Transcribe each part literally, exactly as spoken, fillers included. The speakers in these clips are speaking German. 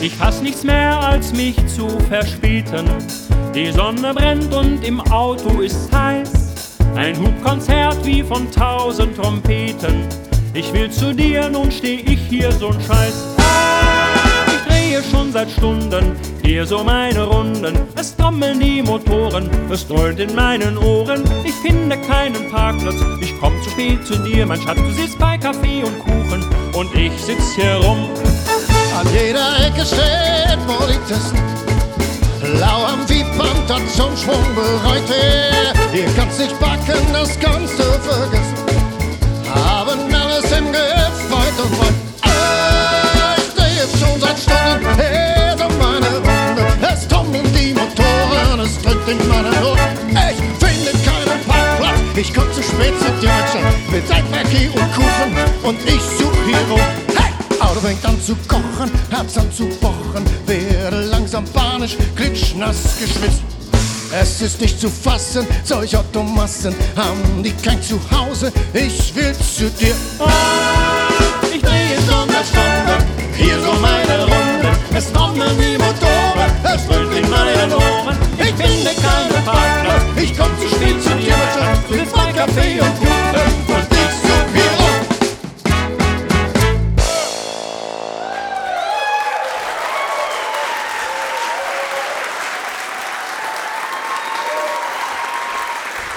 Ich hasse nichts mehr, als mich zu verspäten. Die Sonne brennt und im Auto ist's heiß. Ein Hubkonzert wie von tausend Trompeten. Ich will zu dir, nun steh ich hier so'n Scheiß. Ich drehe schon seit Stunden hier so meine Runden. Es trommeln die Motoren, es dröhnt in meinen Ohren. Ich finde keinen Parkplatz, ich komm zu spät zu dir. Mein Schatz, du sitzt bei Kaffee und Kuchen und ich sitz hier rum. An jeder Ecke steht Polizisten, blau am Wieband hat zum Schwung bereit. Hier kannst nicht backen, das kannst du vergessen. Haben alles im Griff, weit und weit. Ah, ich dreh jetzt schon seit Stunden her so meine Runde. Es trommeln die Motoren, es drückt in meinen Ohren. Ich finde keinen Parkplatz, ich komm zu spät zu dir, mein Schatz. Mit Seitwerki und Kuchen und ich such hier rum. Auto fängt an zu kochen, Herz an zu pochen, werde langsam panisch, klitschnass geschwitzt. Es ist nicht zu fassen, solch Automassen haben die kein Zuhause, ich will zu dir. Oh, ich drehe schon seit Stunden hier so meine Runden. Es trommeln die Motoren, es dröhnt in meinen Ohren. Ich finde keinen Parkplatz, ich komm zu spät zu dir, mein Schatz. Du sitzt bei Kaffee und Kuchen und ich such hier rum.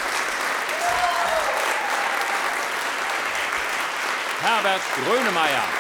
Herbert Grönemeyer.